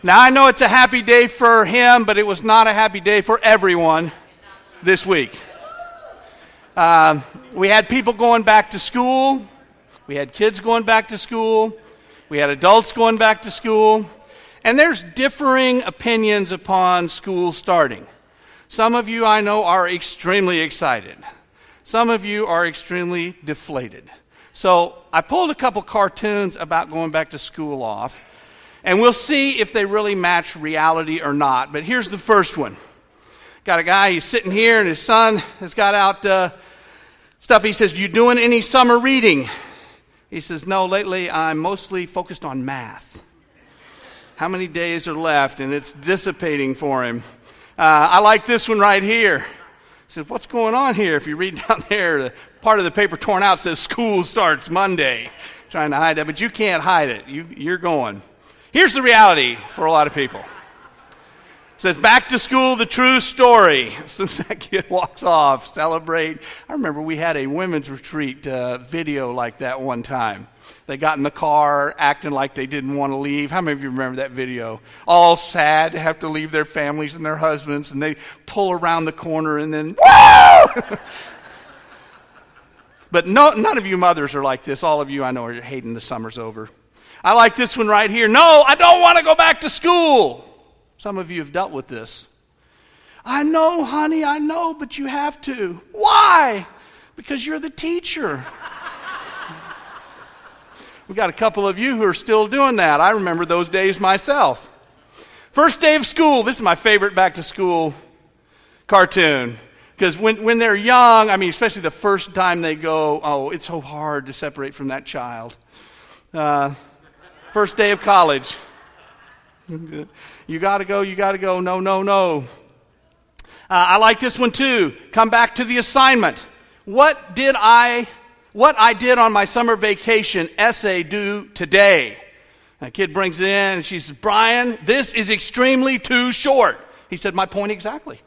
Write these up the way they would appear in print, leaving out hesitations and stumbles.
Now, I know it's a happy day for him, but it was not a happy day for everyone this week. We had people going back to school. We had kids going back to school. We had adults going back to school. And there's differing opinions upon school starting. Some of you I know are extremely excited. Some of you are extremely deflated. So I pulled a couple cartoons about going back to school off. And we'll see if they really match reality or not. But here's the first one. Got a guy, he's sitting here, and his son has got out stuff. He says, "You doing any summer reading?" He says, "No, lately I'm mostly focused on math." How many days are left? And it's dissipating for him. I like this one right here. He says, "What's going on here?" If you read down there, the part of the paper torn out says, "School starts Monday." Trying to hide that, but you can't hide it. You're going. Here's the reality for a lot of people. It says, "Back to school, the true story." As soon as that kid walks off, celebrate. I remember we had a women's retreat video like that one time. They got in the car acting like they didn't want to leave. How many of you remember that video? All sad to have to leave their families and their husbands, and they pull around the corner and then, woo! But none of you mothers are like this. All of you I know are hating the summer's over. I like this one right here. "No, I don't want to go back to school." Some of you have dealt with this. "I know, honey, I know, but you have to." "Why?" "Because you're the teacher." We got a couple of you who are still doing that. I remember those days myself. First day of school. This is my favorite back to school cartoon. Because when they're young, I mean, especially the first time they go, oh, it's so hard to separate from that child. First day of college. You got to go. No. I like this one too. Come back to the assignment. What I did on my summer vacation essay do today? A kid brings it in and she says, "Brian, this is extremely too short." He said, "My point exactly."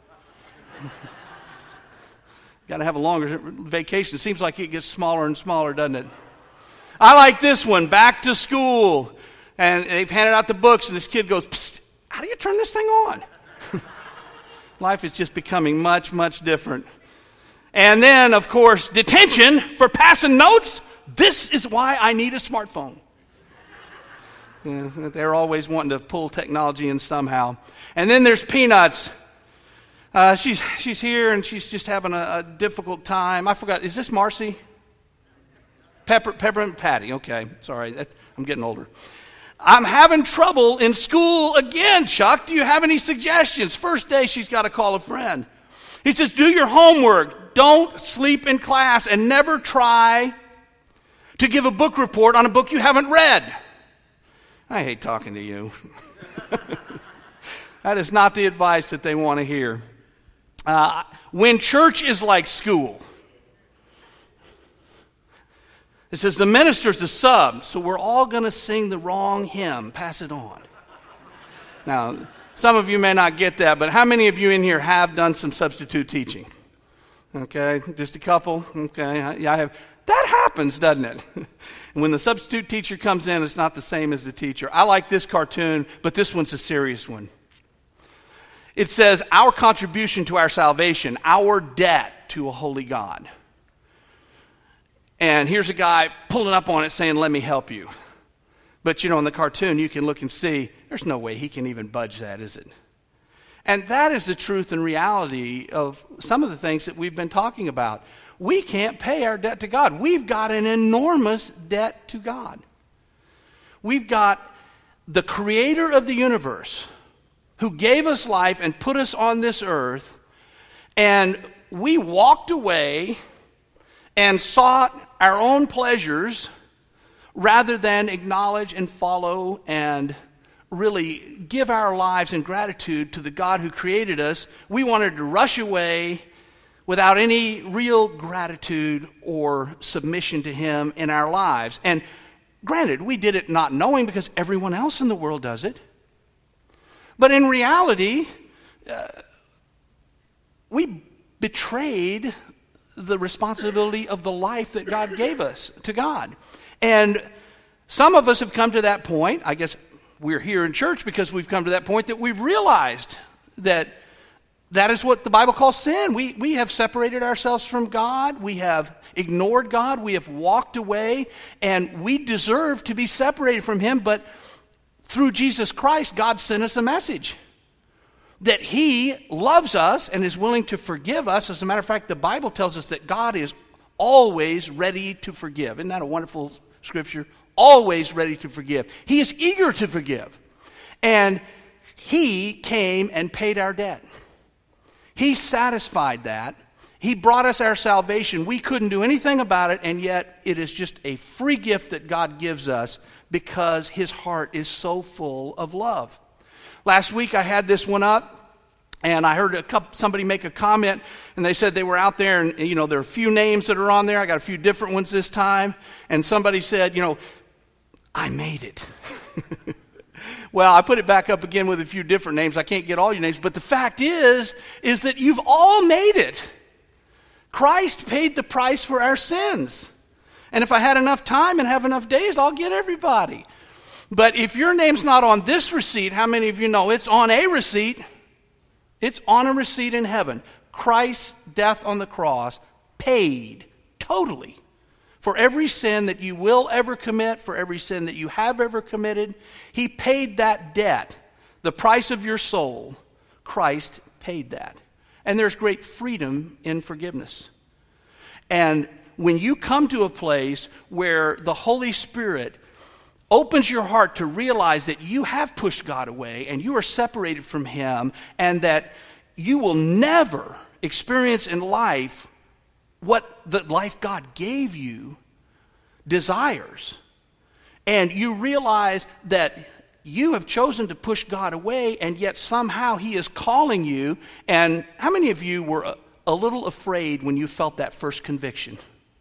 Got to have a longer vacation. It seems like it gets smaller and smaller, doesn't it? I like this one, back to school. And they've handed out the books, and this kid goes, "Psst, how do you turn this thing on?" Life is just becoming much, much different. And then, of course, detention for passing notes. This is why I need a smartphone. Yeah, they're always wanting to pull technology in somehow. And then there's Peanuts. She's here, and she's just having a difficult time. I forgot, is this Marcy? Pepper and Patty. Okay, sorry, I'm getting older. "I'm having trouble in school again, Chuck. Do you have any suggestions?" First day, she's got to call a friend. He says, "Do your homework. Don't sleep in class, and never try to give a book report on a book you haven't read." I hate talking to you. That is not the advice that they want to hear. When church is like school, it says the minister's the sub, so we're all going to sing the wrong hymn. Pass it on. Now, some of you may not get that, but how many of you in here have done some substitute teaching? Okay, just a couple? Okay, yeah, I have. That happens, doesn't it? And when the substitute teacher comes in, it's not the same as the teacher. I like this cartoon, but this one's a serious one. It says, our contribution to our salvation, our debt to a holy God. And here's a guy pulling up on it saying, "Let me help you." But, in the cartoon, you can look and see, there's no way he can even budge that, is it? And that is the truth and reality of some of the things that we've been talking about. We can't pay our debt to God. We've got an enormous debt to God. We've got the creator of the universe who gave us life and put us on this earth, and we walked away and sought our own pleasures rather than acknowledge and follow and really give our lives in gratitude to the God who created us. We wanted to rush away without any real gratitude or submission to Him in our lives. And granted, we did it not knowing because everyone else in the world does it. But in reality, we betrayed the responsibility of the life that God gave us to God. And some of us have come to that point. I guess we're here in church because we've come to that point that we've realized that is what the Bible calls sin. We have separated ourselves from God. We have ignored God. We have walked away, and we deserve to be separated from Him. But through Jesus Christ, God sent us a message that He loves us and is willing to forgive us. As a matter of fact, the Bible tells us that God is always ready to forgive. Isn't that a wonderful scripture? Always ready to forgive. He is eager to forgive. And He came and paid our debt. He satisfied that. He brought us our salvation. We couldn't do anything about it, and yet it is just a free gift that God gives us because His heart is so full of love. Last week I had this one up, and I heard somebody make a comment, and they said they were out there, and there are a few names that are on there. I got a few different ones this time, and somebody said, I made it. Well, I put it back up again with a few different names. I can't get all your names, but the fact is that you've all made it. Christ paid the price for our sins. And if I had enough time and have enough days, I'll get everybody. But if your name's not on this receipt, how many of you know it's on a receipt? It's on a receipt in heaven. Christ's death on the cross paid totally for every sin that you will ever commit, for every sin that you have ever committed. He paid that debt, the price of your soul. Christ paid that. And there's great freedom in forgiveness. And when you come to a place where the Holy Spirit opens your heart to realize that you have pushed God away and you are separated from Him, and that you will never experience in life what the life God gave you desires, and you realize that you have chosen to push God away, and yet somehow He is calling you. And how many of you were a little afraid when you felt that first conviction?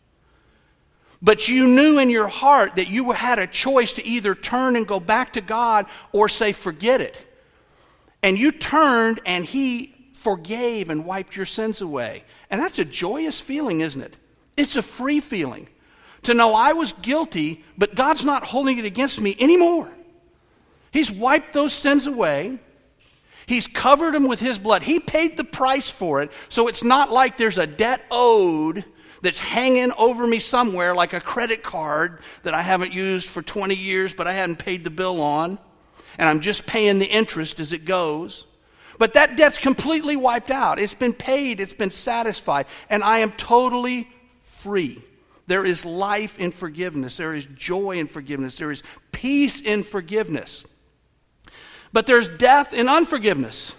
But you knew in your heart that you had a choice to either turn and go back to God or say, forget it. And you turned, and He forgave and wiped your sins away. And that's a joyous feeling, isn't it? It's a free feeling to know I was guilty, but God's not holding it against me anymore. He's wiped those sins away. He's covered them with His blood. He paid the price for it, so it's not like there's a debt owed that's hanging over me somewhere, like a credit card that I haven't used for 20 years, but I hadn't paid the bill on, and I'm just paying the interest as it goes. But that debt's completely wiped out. It's been paid. It's been satisfied. And I am totally free. There is life in forgiveness. There is joy in forgiveness. There is peace in forgiveness. But there's death in unforgiveness.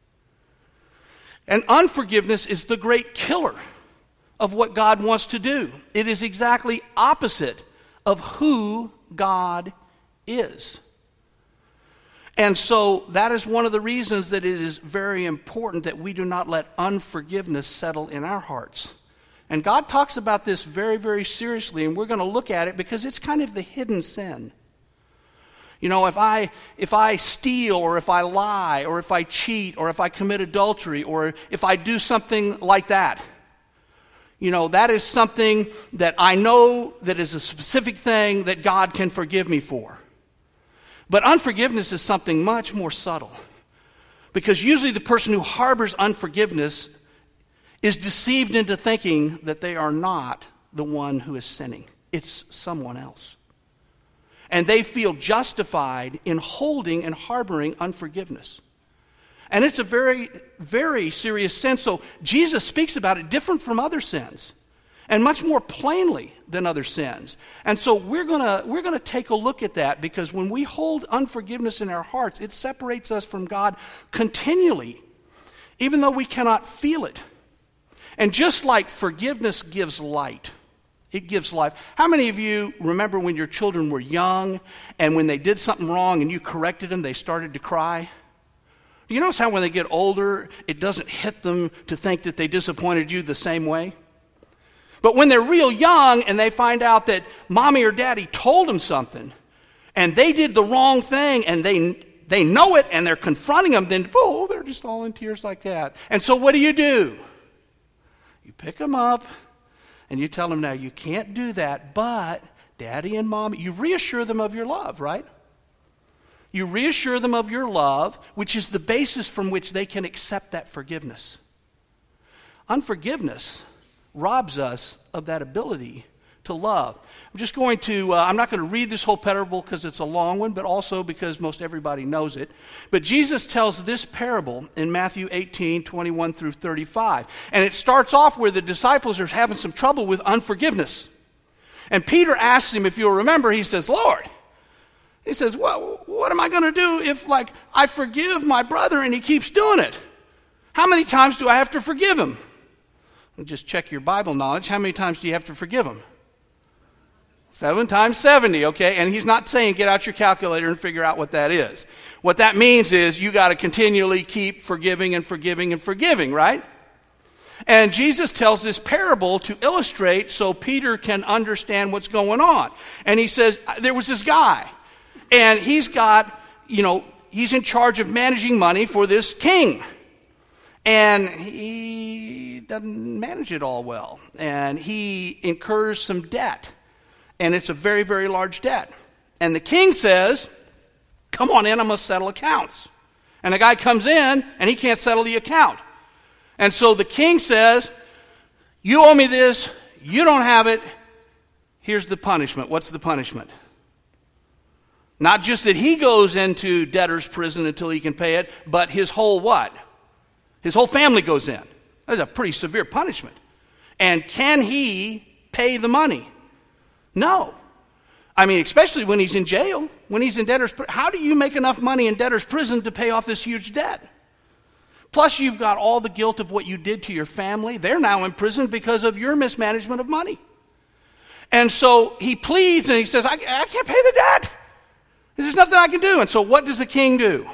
And unforgiveness is the great killer of what God wants to do. It is exactly opposite of who God is. And so that is one of the reasons that it is very important that we do not let unforgiveness settle in our hearts. And God talks about this very, very seriously, and we're going to look at it because it's kind of the hidden sin. If I steal, or if I lie, or if I cheat, or if I commit adultery, or if I do something like that, that is something that I know that is a specific thing that God can forgive me for. But unforgiveness is something much more subtle. Because usually the person who harbors unforgiveness is deceived into thinking that they are not the one who is sinning. It's someone else. And they feel justified in holding and harboring unforgiveness. And it's a very, very serious sin. So Jesus speaks about it different from other sins, and much more plainly than other sins. And so we're gonna take a look at that, because when we hold unforgiveness in our hearts, it separates us from God continually, even though we cannot feel it. And just like forgiveness gives light, it gives life. How many of you remember when your children were young, and when they did something wrong and you corrected them, they started to cry? Do you notice how when they get older, it doesn't hit them to think that they disappointed you the same way? But when they're real young and they find out that mommy or daddy told them something and they did the wrong thing, and they know it and they're confronting them, then they're just all in tears like that. And so what do? You pick them up and you tell them, now you can't do that, but daddy and mommy, you reassure them of your love, right? You reassure them of your love, which is the basis from which they can accept that forgiveness. Unforgiveness robs us of that ability to love. I'm not going to read this whole parable because it's a long one, but also because most everybody knows it. But Jesus tells this parable in Matthew 18, 21 through 35. And it starts off where the disciples are having some trouble with unforgiveness. And Peter asks him, if you'll remember, he says, Lord, he says, well, what am I going to do if, I forgive my brother and he keeps doing it? How many times do I have to forgive him? Just check your Bible knowledge. How many times do you have to forgive him? 7 times 70, okay? And he's not saying get out your calculator and figure out what that is. What that means is you got to continually keep forgiving and forgiving and forgiving, right? And Jesus tells this parable to illustrate so Peter can understand what's going on. And he says, there was this guy, and he's got, he's in charge of managing money for this king. And he doesn't manage it all well. And he incurs some debt. And it's a very, very large debt. And the king says, come on in, I must settle accounts. And the guy comes in, and he can't settle the account. And so the king says, you owe me this, you don't have it, here's the punishment. What's the punishment? Not just that he goes into debtor's prison until he can pay it, but his whole what? His whole family goes in. That's a pretty severe punishment. And can he pay the money? No. I mean, especially when he's in jail, when he's in debtor's prison. How do you make enough money in debtor's prison to pay off this huge debt? Plus, you've got all the guilt of what you did to your family. They're now in prison because of your mismanagement of money. And so he pleads and he says, I can't pay the debt. There's nothing I can do. And so what does the king do?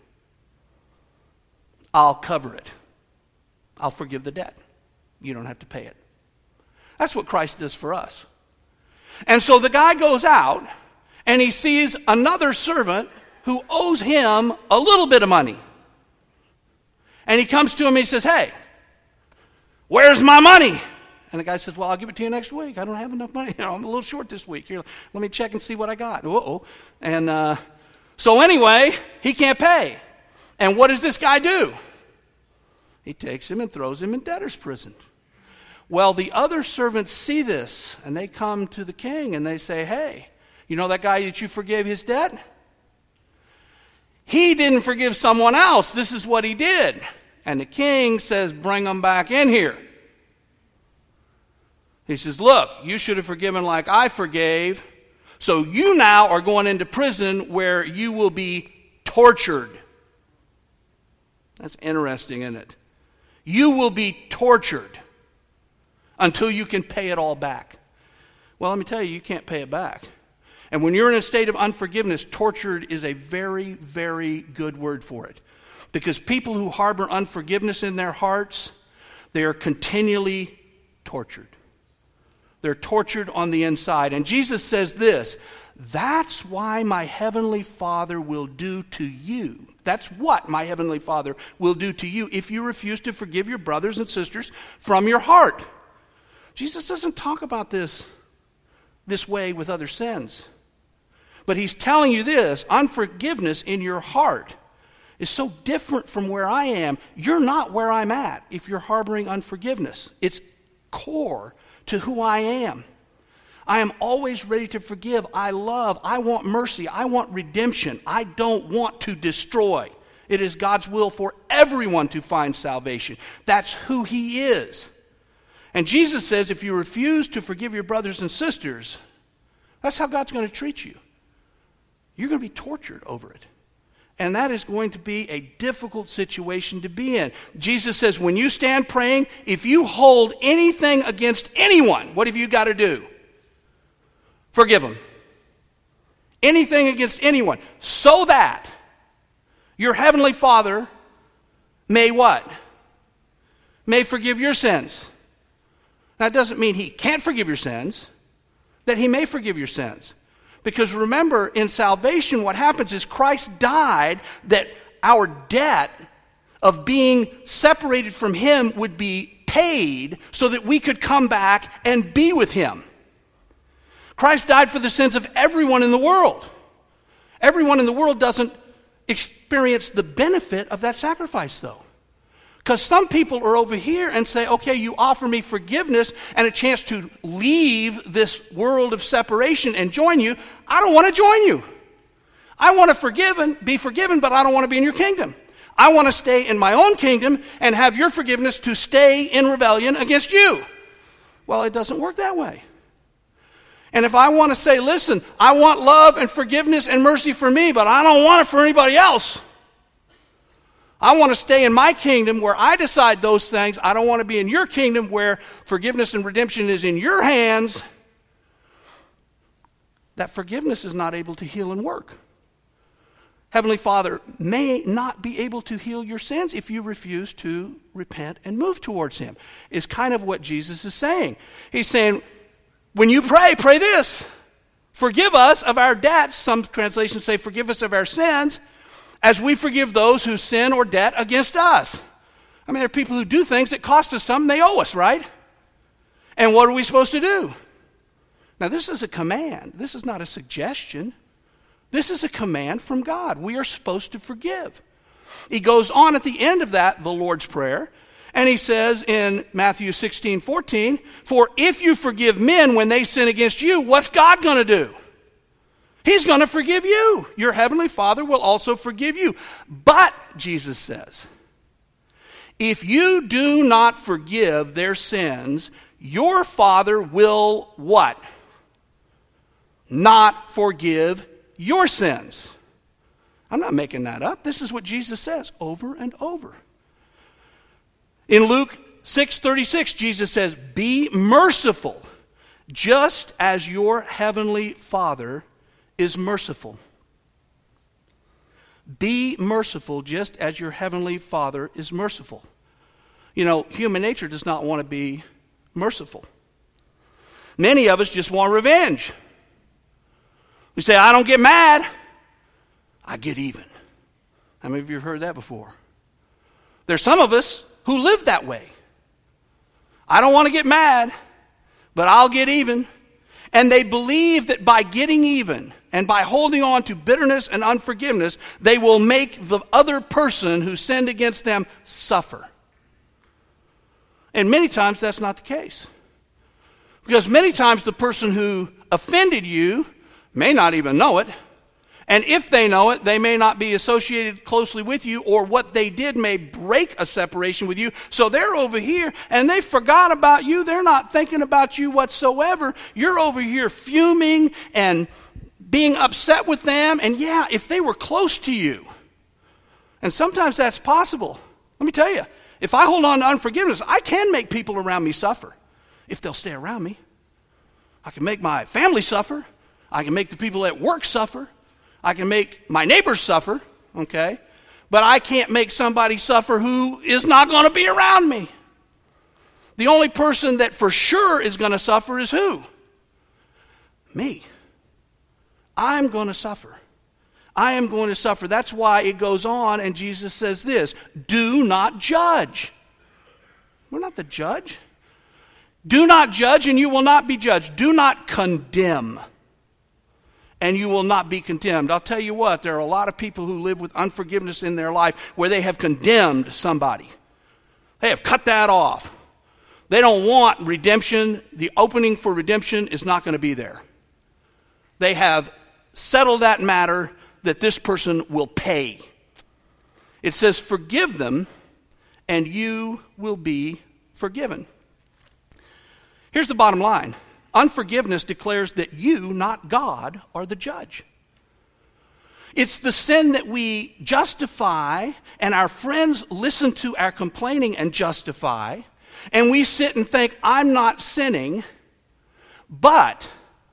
I'll cover it. I'll forgive the debt. You don't have to pay it. That's what Christ does for us. And so the guy goes out and he sees another servant who owes him a little bit of money. And he comes to him and he says, hey, where's my money? And the guy says, well, I'll give it to you next week. I don't have enough money. I'm a little short this week. Here, let me check and see what I got. Uh-oh. And so anyway, he can't pay. And what does this guy do? He takes him and throws him in debtor's prison. Well, the other servants see this, and they come to the king, and they say, hey, you know that guy that you forgave his debt? He didn't forgive someone else. This is what he did. And the king says, bring him back in here. He says, look, you should have forgiven like I forgave, so you now are going into prison where you will be tortured. That's interesting, isn't it? You will be tortured until you can pay it all back. Well, let me tell you, you can't pay it back. And when you're in a state of unforgiveness, tortured is a very, very good word for it. Because people who harbor unforgiveness in their hearts, they are continually tortured. They're tortured on the inside. And Jesus says this, that's why my heavenly Father will do to you. That's what my heavenly Father will do to you if you refuse to forgive your brothers and sisters from your heart. Jesus doesn't talk about this way with other sins. But he's telling you this, unforgiveness in your heart is so different from where I am. You're not where I'm at if you're harboring unforgiveness. It's core to who I am. I am always ready to forgive. I love. I want mercy. I want redemption. I don't want to destroy. It is God's will for everyone to find salvation. That's who he is. And Jesus says if you refuse to forgive your brothers and sisters, that's how God's going to treat you. You're going to be tortured over it. And that is going to be a difficult situation to be in. Jesus says when you stand praying, if you hold anything against anyone, what have you got to do? Forgive them. Anything against anyone. So that your heavenly Father may what? May forgive your sins. That doesn't mean he can't forgive your sins, that he may forgive your sins. Because remember, in salvation, what happens is Christ died that our debt of being separated from him would be paid so that we could come back and be with him. Christ died for the sins of everyone in the world. Everyone in the world doesn't experience the benefit of that sacrifice, though. Because some people are over here and say, okay, you offer me forgiveness and a chance to leave this world of separation and join you. I don't want to join you. I want to be forgiven, but I don't want to be in your kingdom. I want to stay in my own kingdom and have your forgiveness to stay in rebellion against you. Well, it doesn't work that way. And if I want to say, listen, I want love and forgiveness and mercy for me, but I don't want it for anybody else. I want to stay in my kingdom where I decide those things. I don't want to be in your kingdom where forgiveness and redemption is in your hands. That forgiveness is not able to heal and work. Heavenly Father may not be able to heal your sins if you refuse to repent and move towards Him, is kind of what Jesus is saying. He's saying, when you pray, pray this. Forgive us of our debts. Some translations say, forgive us of our sins, as we forgive those who sin or debt against us. I mean, there are people who do things that cost us something, they owe us, right? And what are we supposed to do? Now, this is a command. This is not a suggestion. This is a command from God. We are supposed to forgive. He goes on at the end of that, the Lord's Prayer, and he says in Matthew 16:14, for if you forgive men when they sin against you, what's God going to do? He's going to forgive you. Your heavenly Father will also forgive you. But, Jesus says, if you do not forgive their sins, your Father will what? Not forgive your sins. I'm not making that up. This is what Jesus says over and over. In Luke 6:36, Jesus says, be merciful, just as your heavenly Father is merciful. Be merciful, just as your heavenly Father is merciful. You know, human nature does not want to be merciful. Many of us just want revenge. We say, I don't get mad, I get even. How many of you have heard that before? There's some of us who live that way. I don't want to get mad, but I'll get even. And they believe that by getting even and by holding on to bitterness and unforgiveness, they will make the other person who sinned against them suffer. And many times that's not the case. Because many times the person who offended you may not even know it. And if they know it, they may not be associated closely with you, or what they did may break a separation with you. So they're over here and they forgot about you. They're not thinking about you whatsoever. You're over here fuming and being upset with them. And yeah, if they were close to you, and sometimes that's possible. Let me tell you, if I hold on to unforgiveness, I can make people around me suffer if they'll stay around me. I can make my family suffer. I can make the people at work suffer. I can make my neighbors suffer, okay? But I can't make somebody suffer who is not going to be around me. The only person that for sure is going to suffer is who? Me. I'm going to suffer. I am going to suffer. That's why it goes on and Jesus says this, do not judge. We're not the judge. Do not judge and you will not be judged. Do not condemn and you will not be condemned. I'll tell you what, there are a lot of people who live with unforgiveness in their life where they have condemned somebody. They have cut that off. They don't want redemption. The opening for redemption is not going to be there. They have settled that matter that this person will pay. It says, forgive them and you will be forgiven. Here's the bottom line. Unforgiveness declares that you, not God, are the judge. It's the sin that we justify, and our friends listen to our complaining and justify, and we sit and think, I'm not sinning, but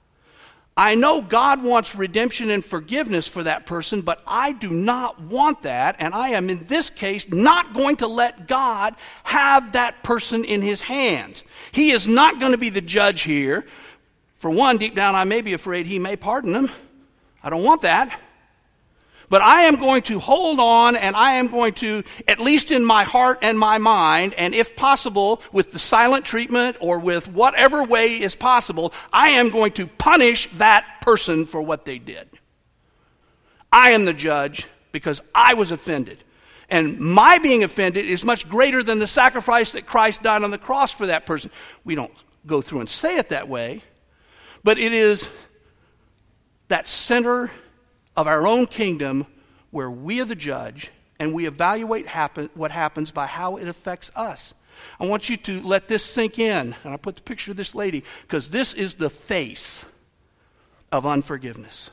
I know God wants redemption and forgiveness for that person, but I do not want that, and I am in this case not going to let God have that person in his hands. He is not going to be the judge here. For one, deep down I may be afraid he may pardon them. I don't want that. But I am going to hold on, and I am going to, at least in my heart and my mind, and if possible, with the silent treatment or with whatever way is possible, I am going to punish that person for what they did. I am the judge because I was offended. And my being offended is much greater than the sacrifice that Christ died on the cross for that person. We don't go through and say it that way, but it is that center of our own kingdom where we are the judge and we evaluate what happens by how it affects us. I want you to let this sink in. And I put the picture of this lady because this is the face of unforgiveness.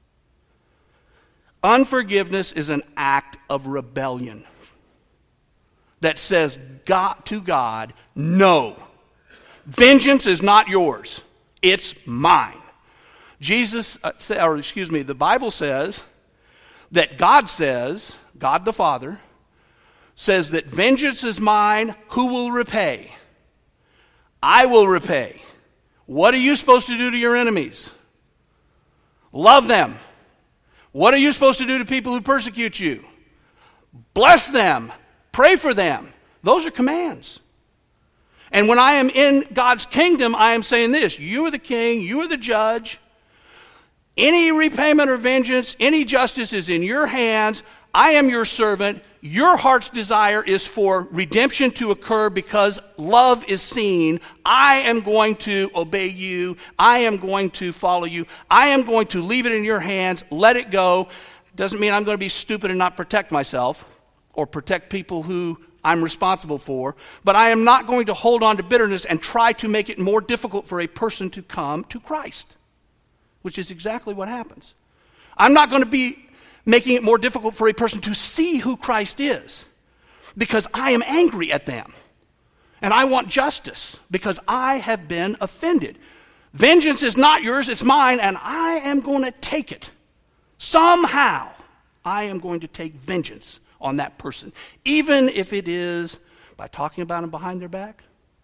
Unforgiveness is an act of rebellion that says to God, no, vengeance is not yours. It's mine. The Bible says that God the Father, says that vengeance is mine, who will repay? I will repay. What are you supposed to do to your enemies? Love them. What are you supposed to do to people who persecute you? Bless them. Pray for them. Those are commands. And when I am in God's kingdom, I am saying this: you are the king, you are the judge. Any repayment or vengeance, any justice is in your hands. I am your servant. Your heart's desire is for redemption to occur because love is seen. I am going to obey you. I am going to follow you. I am going to leave it in your hands. Let it go. Doesn't mean I'm going to be stupid and not protect myself or protect people who I'm responsible for. But I am not going to hold on to bitterness and try to make it more difficult for a person to come to Christ, which is exactly what happens. I'm not going to be making it more difficult for a person to see who Christ is because I am angry at them. And I want justice because I have been offended. Vengeance is not yours, it's mine, and I am going to take it. Somehow, I am going to take vengeance on that person, even if it is by talking about them behind their back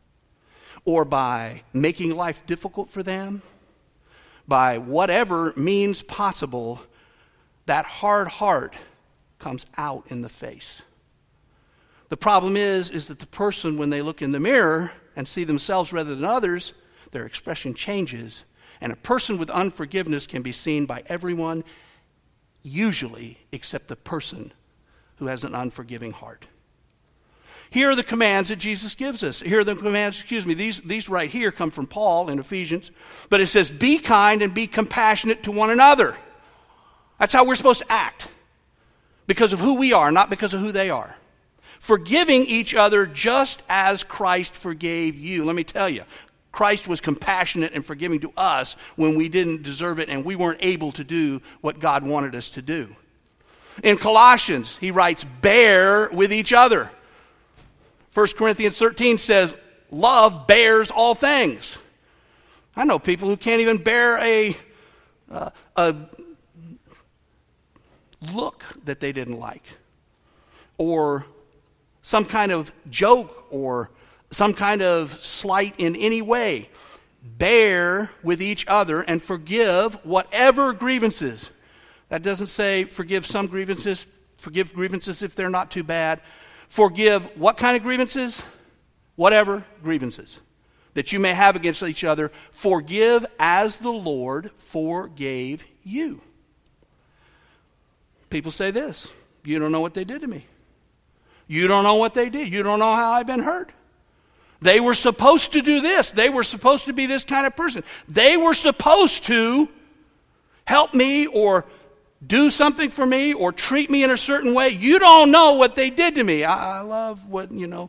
or by making life difficult for them, by whatever means possible. That hard heart comes out in the face. The problem is that the person, when they look in the mirror and see themselves rather than others, their expression changes. And a person with unforgiveness can be seen by everyone, usually except the person who has an unforgiving heart. Here are the commands that Jesus gives us. Here are the commands, these right here come from Paul in Ephesians. But it says, be kind and be compassionate to one another. That's how we're supposed to act. Because of who we are, not because of who they are. Forgiving each other just as Christ forgave you. Let me tell you, Christ was compassionate and forgiving to us when we didn't deserve it and we weren't able to do what God wanted us to do. In Colossians, he writes, bear with each other. 1 Corinthians 13 says, love bears all things. I know people who can't even bear a look that they didn't like, or some kind of joke, or some kind of slight in any way. Bear with each other and forgive whatever grievances. That doesn't say forgive some grievances, forgive grievances if they're not too bad. Forgive what kind of grievances? Whatever grievances that you may have against each other. Forgive as the Lord forgave you. People say this: you don't know what they did to me. You don't know what they did. You don't know how I've been hurt. They were supposed to do this. They were supposed to be this kind of person. They were supposed to help me or do something for me or treat me in a certain way. You don't know what they did to me. I love what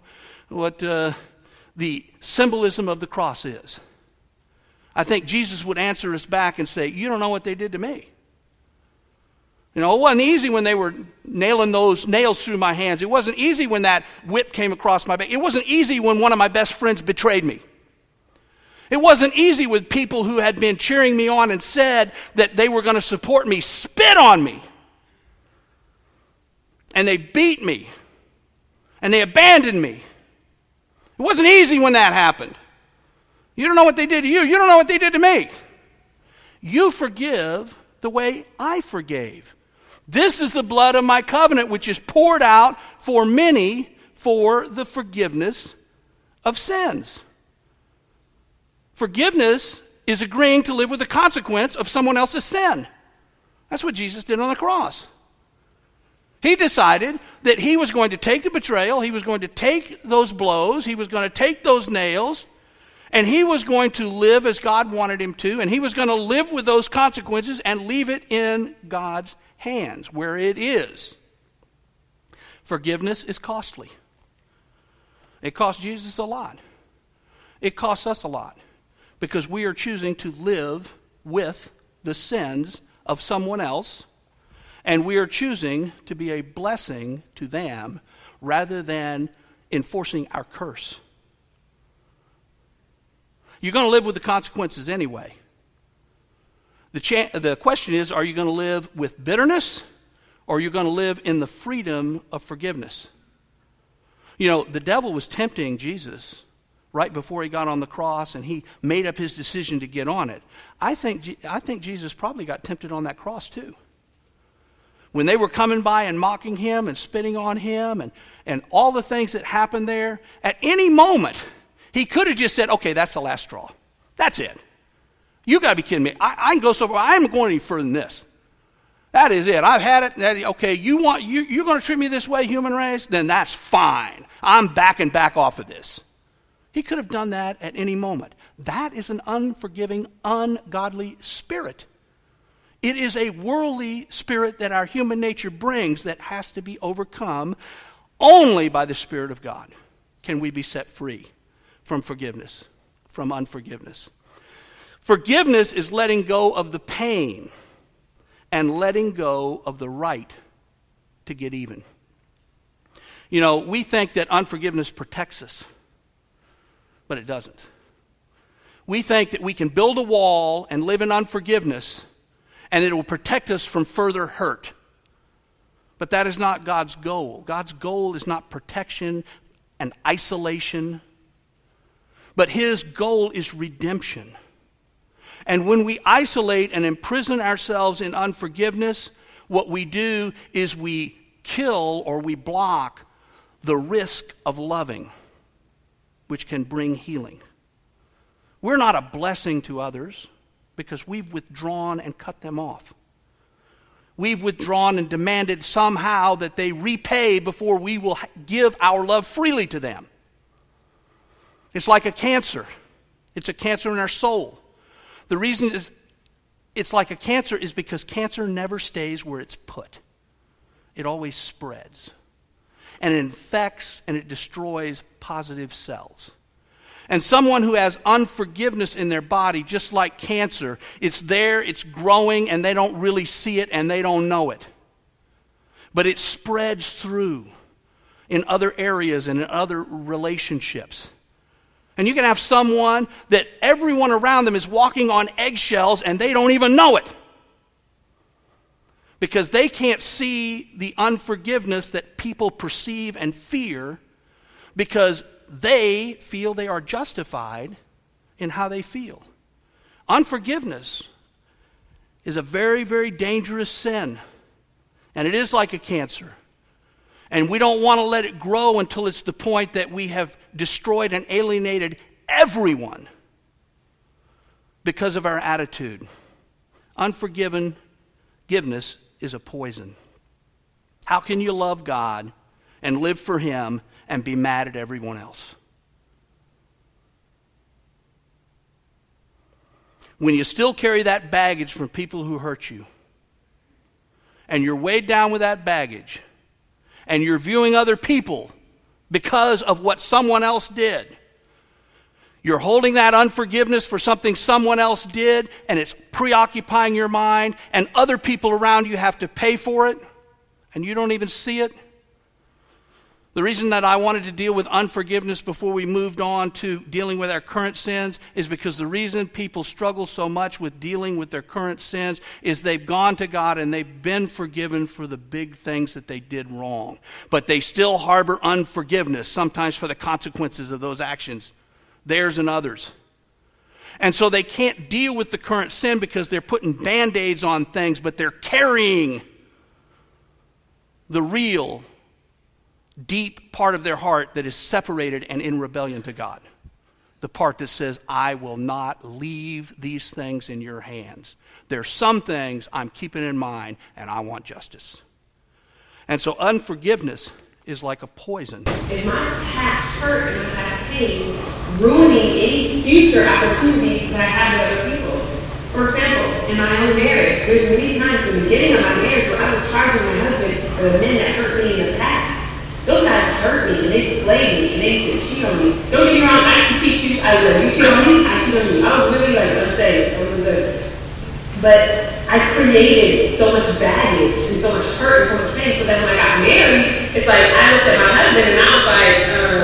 the symbolism of the cross is. I think Jesus would answer us back and say, you don't know what they did to me. You know, it wasn't easy when they were nailing those nails through my hands. It wasn't easy when that whip came across my back. It wasn't easy when one of my best friends betrayed me. It wasn't easy with people who had been cheering me on and said that they were going to support me, spit on me. And they beat me. And they abandoned me. It wasn't easy when that happened. You don't know what they did to you. You don't know what they did to me. You forgive the way I forgave. This is the blood of my covenant, which is poured out for many for the forgiveness of sins. Forgiveness is agreeing to live with the consequence of someone else's sin. That's what Jesus did on the cross. He decided that he was going to take the betrayal, he was going to take those blows, he was going to take those nails, and he was going to live as God wanted him to, and he was going to live with those consequences and leave it in God's hands, where it is. Forgiveness is costly. It cost Jesus a lot. It costs us a lot because we are choosing to live with the sins of someone else, and we are choosing to be a blessing to them rather than enforcing our curse. You're going to live with the consequences anyway. The question is, are you going to live with bitterness, or are you going to live in the freedom of forgiveness? You know, the devil was tempting Jesus right before he got on the cross, and he made up his decision to get on it. I think Jesus probably got tempted on that cross too. When they were coming by and mocking him and spitting on him and all the things that happened there, at any moment, he could have just said, okay, that's the last straw. That's it. You got to be kidding me. I can go so far. I'm going any further than this. That is it. I've had it. Okay, you're going to treat me this way, human race? Then that's fine. I'm backing back off of this. He could have done that at any moment. That is an unforgiving, ungodly spirit. It is a worldly spirit that our human nature brings that has to be overcome. Only by the Spirit of God can we be set free from forgiveness, from unforgiveness. Forgiveness is letting go of the pain and letting go of the right to get even. You know, we think that unforgiveness protects us, but it doesn't. We think that we can build a wall and live in unforgiveness and it will protect us from further hurt. But that is not God's goal. God's goal is not protection and isolation, but his goal is redemption. And when we isolate and imprison ourselves in unforgiveness, what we do is we kill or we block the risk of loving, which can bring healing. We're not a blessing to others because we've withdrawn and cut them off. We've withdrawn and demanded somehow that they repay before we will give our love freely to them. It's like a cancer. It's a cancer in our soul. The reason it's like a cancer is because cancer never stays where it's put. It always spreads. And it infects and it destroys positive cells. And someone who has unforgiveness in their body, just like cancer, it's there, it's growing, and they don't really see it and they don't know it. But it spreads through in other areas and in other relationships. And you can have someone that everyone around them is walking on eggshells and they don't even know it. Because they can't see the unforgiveness that people perceive and fear because they feel they are justified in how they feel. Unforgiveness is a very, very dangerous sin. And it is like a cancer. And we don't want to let it grow until it's the point that we have destroyed and alienated everyone because of our attitude. Unforgiveness is a poison. How can you love God and live for him and be mad at everyone else? When you still carry that baggage from people who hurt you, and you're weighed down with that baggage, and you're viewing other people because of what someone else did, you're holding that unforgiveness for something someone else did, and it's preoccupying your mind, and other people around you have to pay for it, and you don't even see it. The reason that I wanted to deal with unforgiveness before we moved on to dealing with our current sins is because the reason people struggle so much with dealing with their current sins is they've gone to God and they've been forgiven for the big things that they did wrong. But they still harbor unforgiveness, sometimes for the consequences of those actions, theirs and others. And so they can't deal with the current sin because they're putting Band-Aids on things, but they're carrying the real deep part of their heart that is separated and in rebellion to God. the part that says, I will not leave these things in your hands. There's some things I'm keeping in mind, and I want justice. And so unforgiveness is like a poison. Is my past hurt and my past pain ruining any future opportunities that I have with other people? For example, in my own marriage, there's many times in the beginning of my marriage where I was charging my husband for the men that hurt me in the past. Those guys hurt me, and they played me, and they used to cheat on me. Don't get me wrong, I used to cheat you. I would. You cheat on me, I cheat on you. I was really unsaved. I wasn't good. But I created so much baggage and so much hurt and so much pain. So then when I got married, it's like I looked at my husband and I was like,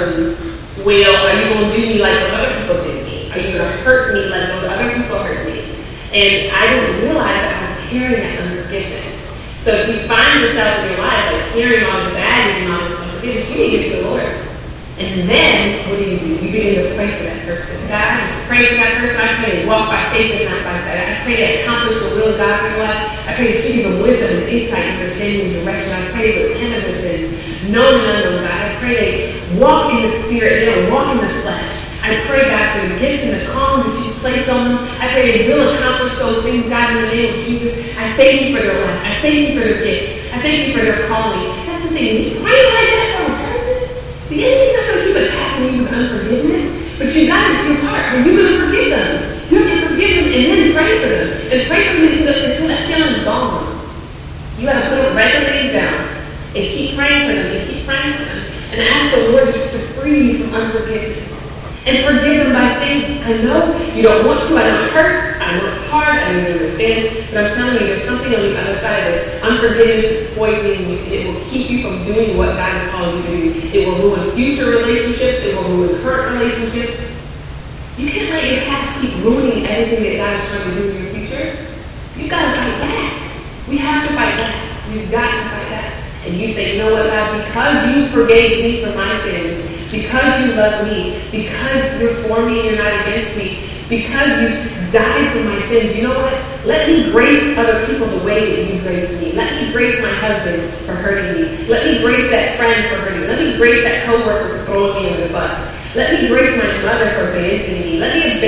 well, are you going to do me like those other people did me? Are you going to hurt me like those other people hurt me? And I didn't realize that I was carrying that unforgiveness. So if you find yourself in your life like carrying all this baggage and all this unforgiveness, you need to give it to the Lord. And then, what do? You begin to pray for that person. God, I just pray for that person. I pray to walk by faith and not by sight. I pray to accomplish the will of God in your life. I pray that you give them wisdom and insight, understanding, and direction. I pray to repent of their sins, known and unknown, God. I pray they walk in the Spirit, they don't walk in the flesh. I pray, God, for the gifts and the calling that you've placed on them. I pray they will accomplish those things, God, in the name of Jesus. I thank you for their life. I thank you for their gifts. I thank you for their calling. That's the thing. When you pray like that for a person, the enemy's not going to keep attacking you with unforgiveness, but you got to do your part. Are you going to forgive them? You have to forgive them and then pray for them. And pray for them until that feeling is gone. You got to write their names down and keep praying for them and keep praying for them. And ask the Lord just to free you from unforgiveness. And forgive them by faith. I know you don't want to. I know it hurts. I know it's hard. I know you understand. But I'm telling you, there's something on the other side of this. Unforgiveness is poisoning you. It will keep you from doing what God has called you to do. It will ruin future relationships. It will ruin current relationships. You can't let your past keep ruining everything that God is trying to do in your future. You've got to fight back. We have to fight back. We've got to fight back. And you say, you know what, God, because you forgave me for my sins, because you love me, because you're for me and you're not against me, because you died for my sins, you know what? Let me grace other people the way that you grace me. Let me grace my husband for hurting me. Let me grace that friend for hurting me. Let me grace that coworker for throwing me under the bus. Let me grace my mother for abandoning me. Let me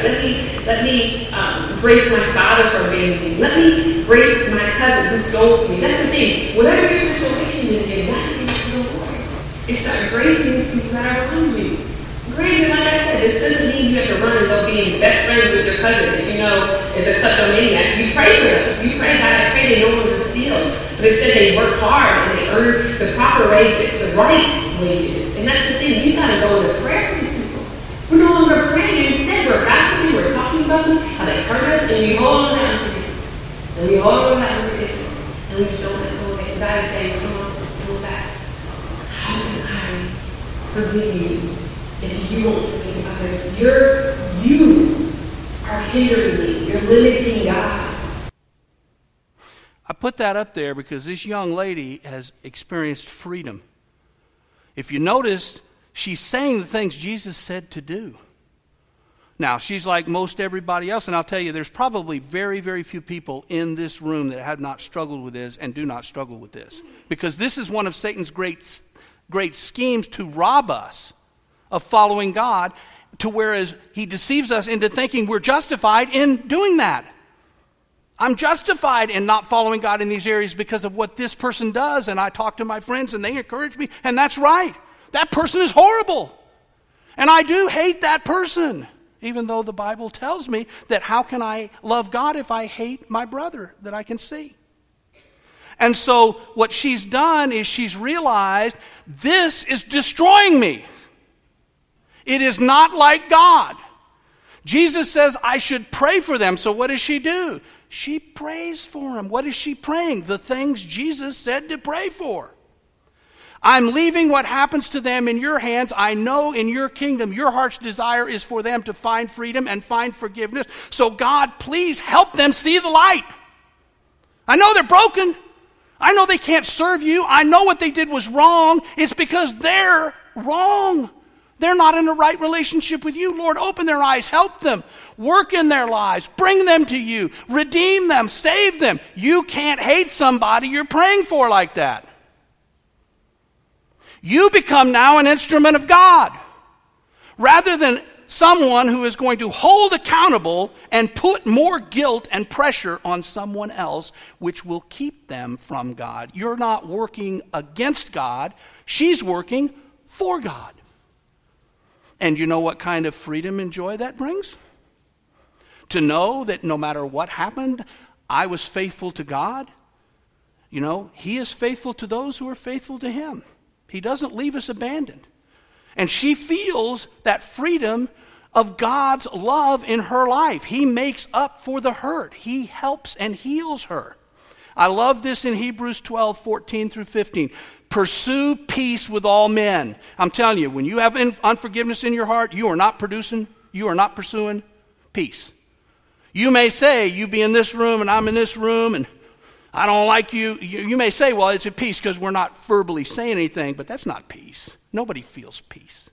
grace my father for abandoning me. Let me grace my cousin who stole from me. That's the thing. Whatever your situation is, you got to give it to the Lord. And start gracing these people that are around you. Granted, like I said, it doesn't mean you have to run and go being best friends with your cousin that you know is a kleptomaniac. You pray for them. You pray, God, I pray they no longer steal. But instead they work hard and they earn the proper wages, the right wages. And that's the thing. You got to go into prayer for these people. We're no longer praying. Instead, we're gossiping. We're talking about them, how they hurt us, and we hold on to that unforgiveness. And we hold on to that unforgiveness. And we just don't let go of it. And God is saying, come on back. How can I forgive you if you won't forgive others? You are hindering me. You're limiting God. I put that up there because this young lady has experienced freedom. If you noticed, she's saying the things Jesus said to do. Now, she's like most everybody else, and I'll tell you, there's probably very, very few people in this room that have not struggled with this and do not struggle with this. Because this is one of Satan's great schemes to rob us of following God, to whereas he deceives us into thinking we're justified in doing that. I'm justified in not following God in these areas because of what this person does, and I talk to my friends and they encourage me, and that's right. That person is horrible. And I do hate that person, even though the Bible tells me that how can I love God if I hate my brother that I can see? And so what she's done is she's realized this is destroying me. It is not like God. Jesus says I should pray for them. So what does she do? She prays for them. What is she praying? The things Jesus said to pray for. I'm leaving what happens to them in your hands. I know in your kingdom, your heart's desire is for them to find freedom and find forgiveness. So God, please help them see the light. I know they're broken. I know they can't serve you. I know what they did was wrong. It's because they're wrong. They're not in a right relationship with you. Lord, open their eyes, help them, work in their lives, bring them to you, redeem them, save them. You can't hate somebody you're praying for like that. You become now an instrument of God. Rather than someone who is going to hold accountable and put more guilt and pressure on someone else, which will keep them from God. You're not working against God. She's working for God. And you know what kind of freedom and joy that brings? To know that no matter what happened, I was faithful to God. You know, He is faithful to those who are faithful to Him. He doesn't leave us abandoned. And she feels that freedom of God's love in her life. He makes up for the hurt. He helps and heals her. I love this in Hebrews 12, 14 through 15. Pursue peace with all men. I'm telling you, when you have unforgiveness in your heart, you are not pursuing peace. You may say, you be in this room and I'm in this room and I don't like you. You may say, well, it's a peace because we're not verbally saying anything, but that's not peace. Nobody feels peace.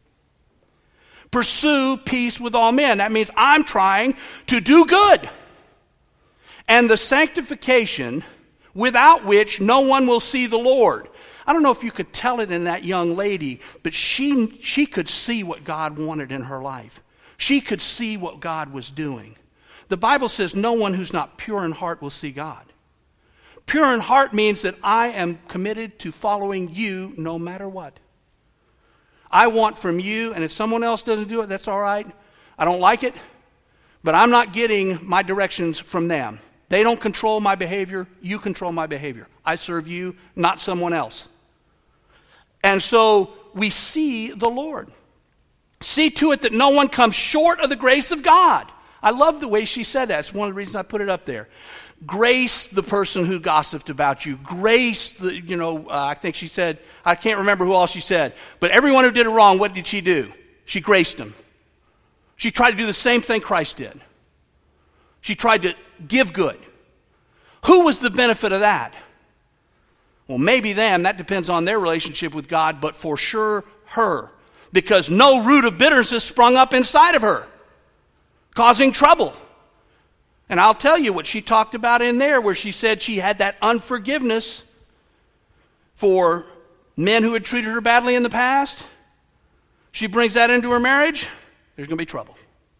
Pursue peace with all men. That means I'm trying to do good. And the sanctification without which no one will see the Lord. I don't know if you could tell it in that young lady, but she could see what God wanted in her life. She could see what God was doing. The Bible says no one who's not pure in heart will see God. Pure in heart means that I am committed to following you no matter what. I want from you, and if someone else doesn't do it, that's all right. I don't like it, but I'm not getting my directions from them. They don't control my behavior. You control my behavior. I serve you, not someone else. And so we see the Lord. See to it that no one comes short of the grace of God. I love the way she said that. It's one of the reasons I put it up there. Grace the person who gossiped about you. Grace the, I think she said, I can't remember who all she said, but everyone who did it wrong, what did she do? She graced them. She tried to do the same thing Christ did. She tried to give good. Who was the benefit of that? Well, maybe them. That depends on their relationship with God, but for sure her. Because no root of bitterness sprung up inside of her, causing trouble. And I'll tell you what she talked about in there, where she said she had that unforgiveness for men who had treated her badly in the past. She brings that into her marriage, there's going to be trouble.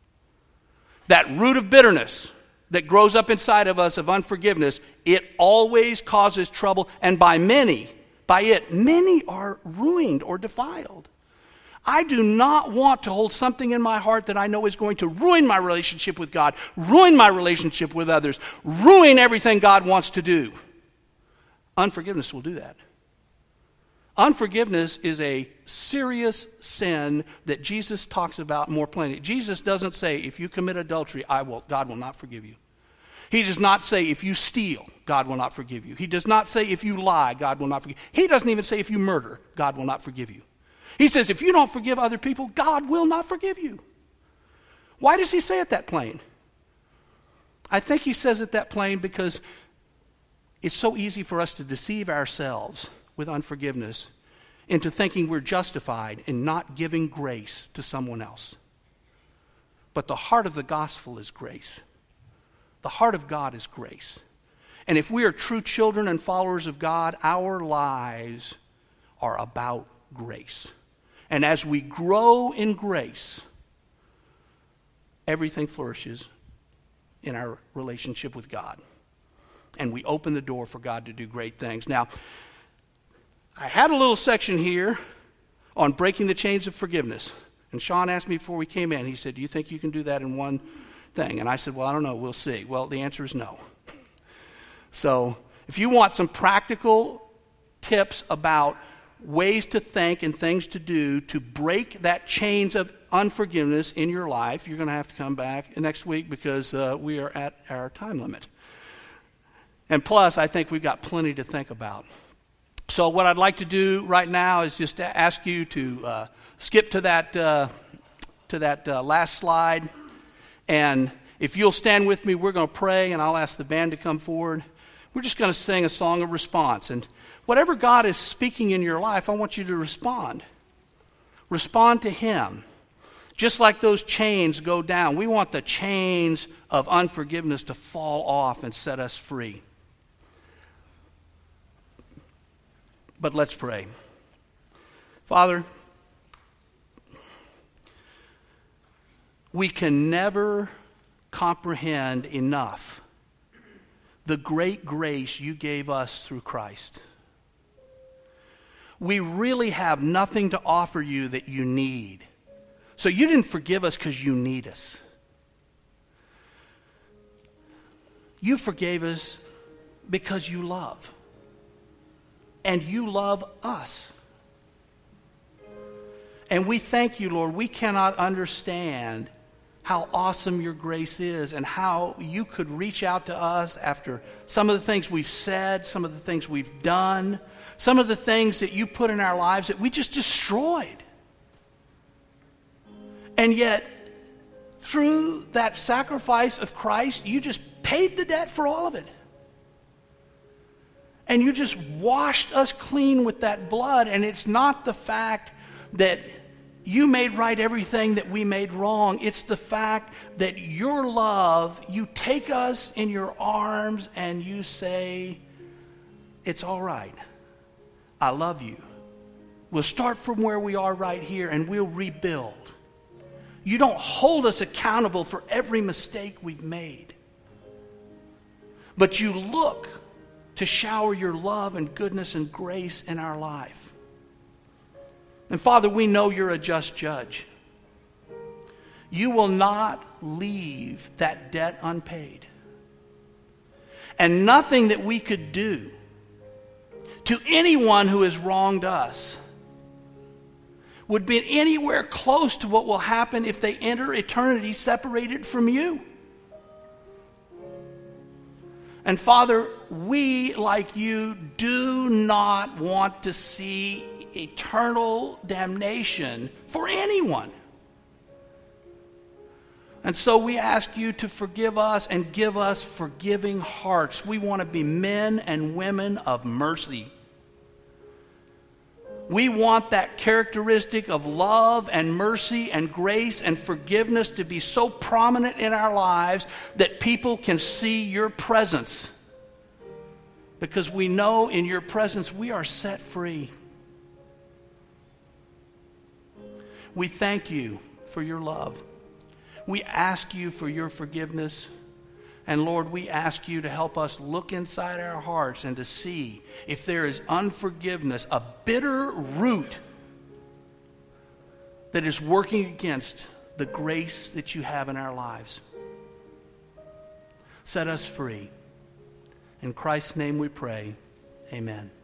That root of bitterness that grows up inside of us of unforgiveness, it always causes trouble. And by many are ruined or defiled. I do not want to hold something in my heart that I know is going to ruin my relationship with God, ruin my relationship with others, ruin everything God wants to do. Unforgiveness will do that. Unforgiveness is a serious sin that Jesus talks about more plainly. Jesus doesn't say, if you commit adultery, God will not forgive you. He does not say, if you steal, God will not forgive you. He does not say, if you lie, God will not forgive you. He doesn't even say, if you murder, God will not forgive you. He says, if you don't forgive other people, God will not forgive you. Why does he say it that plain? I think he says it that plain because it's so easy for us to deceive ourselves with unforgiveness into thinking we're justified in not giving grace to someone else. But the heart of the gospel is grace. The heart of God is grace. And if we are true children and followers of God, our lives are about grace. And as we grow in grace, everything flourishes in our relationship with God. And we open the door for God to do great things. Now, I had a little section here on breaking the chains of forgiveness. And Sean asked me before we came in, he said, do you think you can do that in one thing? And I said, well, I don't know, we'll see. Well, the answer is no. So, if you want some practical tips about ways to think and things to do to break that chains of unforgiveness in your life, you're going to have to come back next week because we are at our time limit. And plus, I think we've got plenty to think about. So what I'd like to do right now is just to ask you to skip to that last slide. And if you'll stand with me, we're going to pray, and I'll ask the band to come forward. We're just going to sing a song of response. And whatever God is speaking in your life, I want you to respond. Respond to Him. Just like those chains go down, we want the chains of unforgiveness to fall off and set us free. But let's pray. Father, We can never comprehend enough the great grace you gave us through Christ. We really have nothing to offer you that you need. So you didn't forgive us because you need us. You forgave us because you love. And you love us. And we thank you, Lord. We cannot understand how awesome your grace is and how you could reach out to us after some of the things we've said, some of the things we've done, some of the things that you put in our lives that we just destroyed. And yet, through that sacrifice of Christ, you just paid the debt for all of it. And you just washed us clean with that blood. And it's not the fact that you made right everything that we made wrong. It's the fact that your love, you take us in your arms and you say, it's all right. I love you. We'll start from where we are right here and we'll rebuild. You don't hold us accountable for every mistake we've made. But you look to shower your love and goodness and grace in our life. And Father, we know you're a just judge. You will not leave that debt unpaid. And nothing that we could do to anyone who has wronged us would be anywhere close to what will happen if they enter eternity separated from you. And Father, we, like you, do not want to see eternal damnation for anyone. And so we ask you to forgive us and give us forgiving hearts. We want to be men and women of mercy. We want that characteristic of love and mercy and grace and forgiveness to be so prominent in our lives that people can see your presence. Because we know in your presence we are set free. We thank you for your love. We ask you for your forgiveness. And Lord, we ask you to help us look inside our hearts and to see if there is unforgiveness, a bitter root that is working against the grace that you have in our lives. Set us free. In Christ's name we pray. Amen.